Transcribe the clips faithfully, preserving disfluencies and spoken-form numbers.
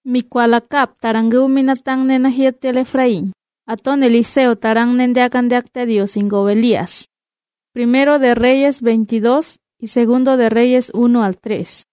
Micualacap tarangu minatang nenahiet tel Efraín. Aton Eliseo tarang nendeacandeacte Dios ingo Elías. Primero de Reyes veintidós y segundo de Reyes uno al tres.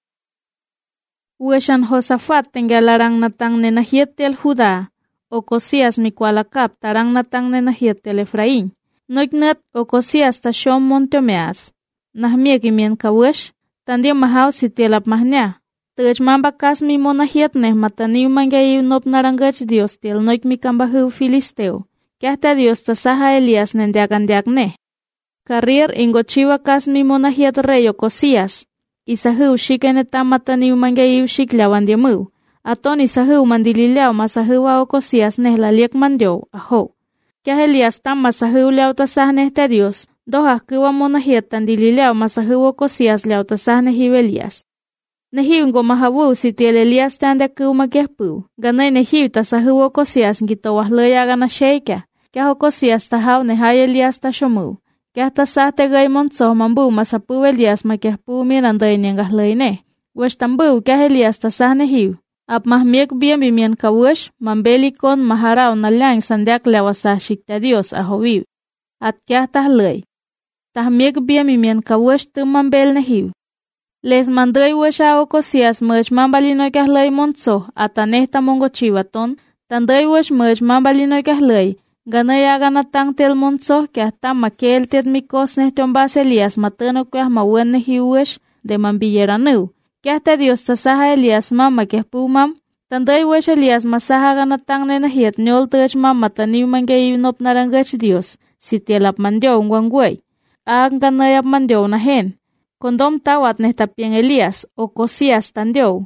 Ueshan Josafat tengalarang natang nenahiet tel Judá. Ocosías micualacap tarang natang nenahiet tel Efraín. Noignet Ocosías tashom montemeas. Nahmiek imien kawesh. Tandio mahau sitielap mahnya. Tej mambakas mi monahiet neh mataniu mangayu nop narangach Dios tel noik mi kambahu filisteo. Kiahta Dios tasaha Elías nendeagandeak neh. Carrier ingochiwa kas mi monahiet rey Ocosías. Isahu shikeneta mataniu mangayu shiklawan diemu. Aton isahu mandilileau masahu wa Ocosías neh laliek mandio aho. Kiah Elías tam masahu leau tasah neh te Dios. Doha kuwa monahiet tandilileau masahu Ocosías leau tasah neh Elías. Nehiu ngo mahawu si tiel Elías tanda ku magehpu. Ganay nehiu tasahu Ocosías ngitawah leya gana sheika. Kya Ocosías tahaw nehay Elías tashomu. Kya tasah tegay monso mambu masapu Elías magehpu miranday niyangah leyne. Wesh tambu kya Elías tasah nehiu. Ap mahmiek bien bimian kawish mambelikon maharaw nalyang sandiak lewasah shikta Dios ahowiw. At kya tah ley. Tahmiek bien bimian kawish tu mambel nehiu. Les mandoi wesha Ocosías mech mambalinoy kahlay monso ataneh tamongo chivaton, tandoi wesh mech mambalinoy kahlay, ganay aganatang tel monso que hasta makel tet mikos neh tombas Elías matano kuah mawen nehi wesh de mambilleranu, que hasta Dios tasaha Elías mama que pumam, tandoi wesh Elías masaha ganatang nenahiet nyol tech mama taniu mangay nop narangach Dios, si tielap mandio ungwangway, ang ganayap mandio nahen. Kondom tawat neh tapien Elías, Ocosías tandio.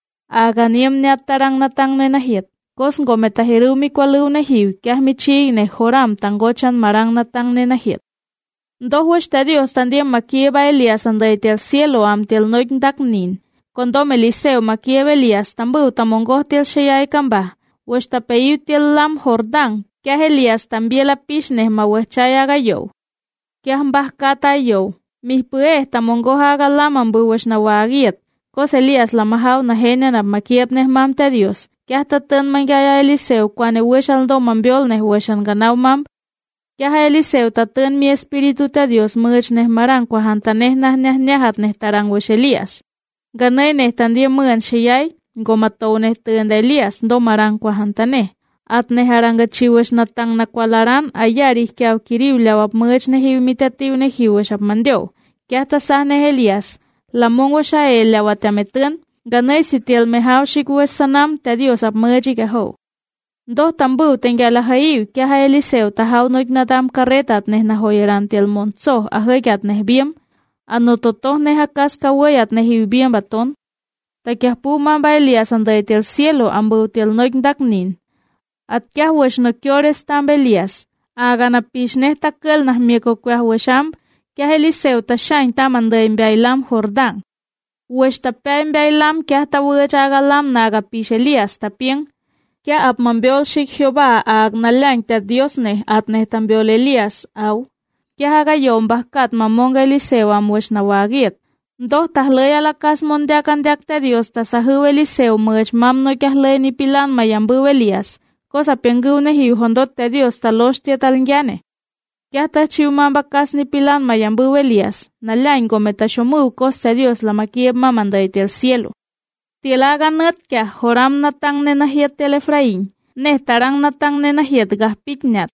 Aganiem ne atarang natang nenahiet. Kos ngometahiru mi kwalu nehiu, kiah michi ne Joram tangochan marang natang nenahiet. Dohuesh ta Dios tandiem makieba Elías anday tel cielo am tel noik daknin. Kondom Eliseo makieba Elías tambu tamongoh tel sheyay kamba. Wesh tapeiu tel lam Jordán, kiah Elías tambiela pish neh mawechaya gayo. Kiah mbah kata yo. Mis pues tamongoha galamam buwesh na wagiet. Kos Elías la mahaw na henya na makiep neh mam te Dios. Kiah tatan mangaya Eliseo kwane wesh aldo mambiol neh weshan ganaw mam. Kiah Eliseo tatan mi espíritu te Dios mech neh marang kwa hantaneh nah nyah nyahat neh tarang wesh Elías. Ganay neh tandie muen sheyay. Ngomatow neh tanda Elías do marang kwa hantaneh. At neh haranga chiwesh natang nakwalaran ayarih kiaw kiriw lawap mech nehiw mitativ nehiw wesh ap mandio. Kiah tasah neh Elías, lamong wesh ael lawatametun, ganay si tiel mehaw shik wesh sanam te Dios ap mech ikaho. Doh tambu tenggala haiw kiah Eliseo tahaw noik nadam karetat neh nahoyeran tiel monsoh ahoyat neh biem, anototoh neh akas kawayat nehiw biem baton. Takiah pu mamba Elías anday tiel cielo ambu tiel noik daknin. At kiah wesh no kyores tambe Elías, aga na pish neh takel nah mieko kuah wesham, kiah Eliseo tashain tamanday mbiaylam Jordán. Wesh tapay mbiaylam kiah tawech agalam naga pish Elías tapien, kiah ap mambiol shik Jehová ag nalang te Dios neh at neh tambiol Elías au, kiah agayom bahkat mamonga Eliseo am wesh na wagiet. Doh tahlay alakas mondiakan diak te Dios tasahu Eliseo mech mam no kiah lay ni pilan mayambu Elías. Cosa pengu nehiu hondot te Dios talosh tia talingyane. Kiah ta chiu mambakas ni pilan mayambu Elías, nalain gometa shomu kos te Dios la makieb mamanday tel cielo. Tielaga net kiah Joram natang nenahiet tel Efraín, neh tarang natang nenahiet gah piknyat.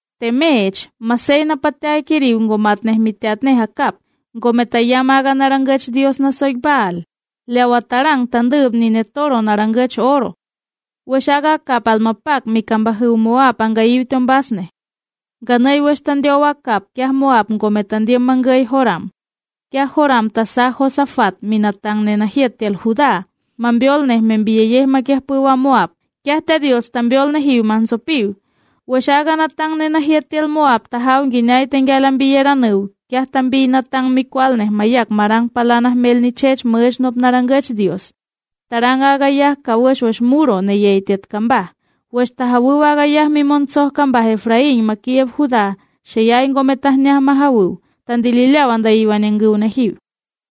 Temech, masay na patay kiriw ngomat neh mitiat neh hakap, gometa yamaga narangach Dios na soigbaal. Leawatarang tandub ni netoro narangach oro. Weshaga kapal mapak mi kambahu Moab angayiw tombasne. Ganay wesh tandio wakap kiah Moab ngometandio mangay Joram. Kiah Joram tasah Josafat minatang nenahiet tel Judá. Mambiol neh membiyeyeh makiah puwa Moab. Kiah te Dios tambiol nehiw mansopiw. Weshaga natang nenahiet tel Moab tahaw ginay tenggalan biyeranu. Kiah tambi natang mikwal neh mayak marang palanah mel ni chech mech nop narangach Dios. Taranga agayah kawesh wesh muro ne yeitet kambah. Wesh tahawu agayah mi monsoh kambah Efraín makiev Judá. Sheyay ngometah nyah mahawu. Tandililew anda iwan yang nehiw.